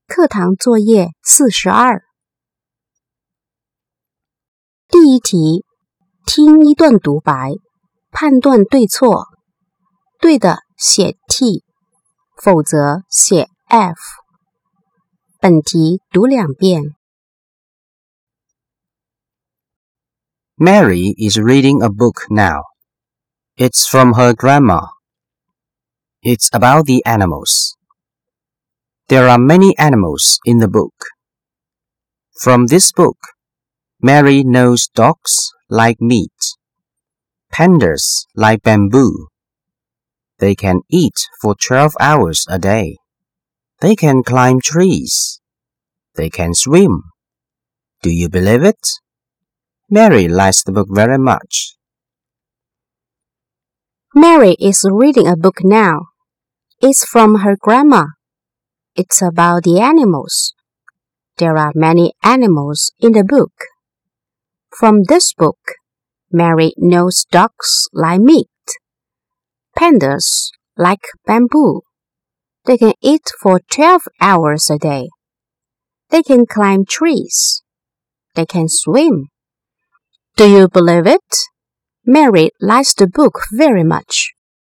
课堂作业42。第一题，听一段独白，判断对错。对的写 T， 否则写 F。本题读2遍。 Mary is reading a book now. It's from her grandma. It's about the animals. There are many animals in the book. From this book, Mary knows dogs like meat. Pandas like bamboo. They can eat for 12 hours a day. They can climb trees. They can swim. Do you believe it? Mary likes the book very much. Mary is reading a book now. It's from her grandma. It's about the animals. There are many animals in the book. From this book, Mary knows dogs like meat. Pandas like bamboo. They can eat for 12 hours a day. They can climb trees. They can swim. Do you believe it? Mary likes the book very much.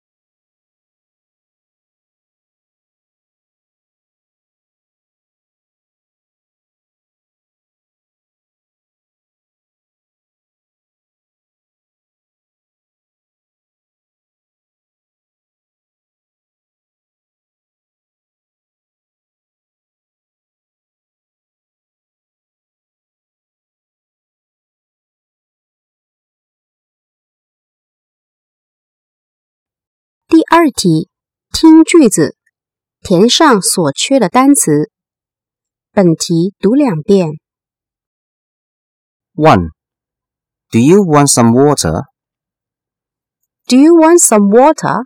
第二题，听句子，填上所缺的单词。本题读2遍。 1. Do you want some water? Do you want some water?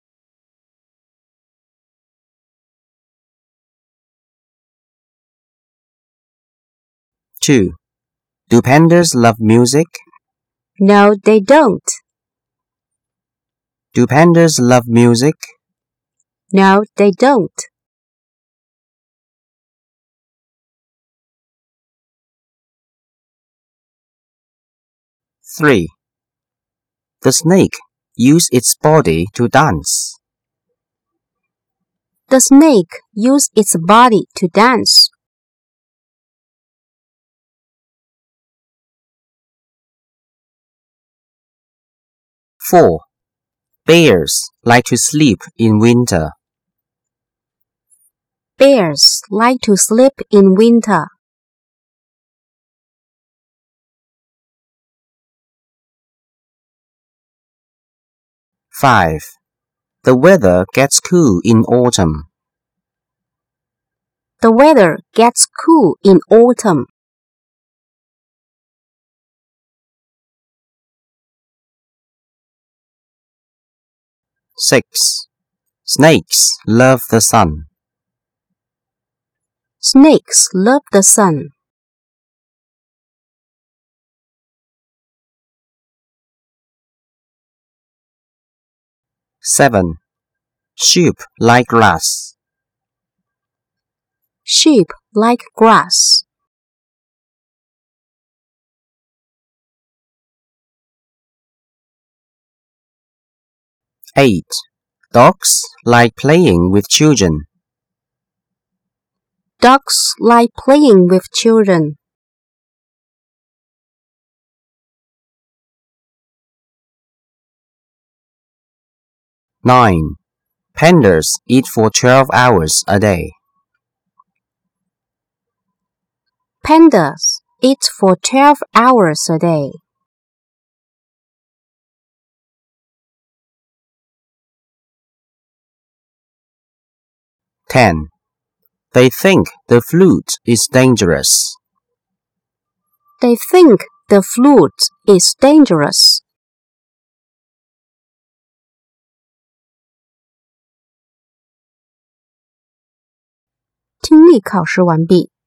2. Do pandas love music? No, they don't. Do pandas love music? No, they don't. 3. The snake uses its body to dance. The snake uses its body to dance. 4. Bears like to sleep in winter. Bears like to sleep in winter. 5. The weather gets cool in autumn. The weather gets cool in autumn. 6. Snakes love the sun. Snakes love the sun. 7. Sheep like grass. Sheep like grass. 8. Dogs like playing with children. Dogs like playing with children. 9. Pandas eat for 12 hours a day. Pandas eat for 12 hours a day. 10. They think the flute is dangerous. They think the flute is dangerous. 听力考试完毕。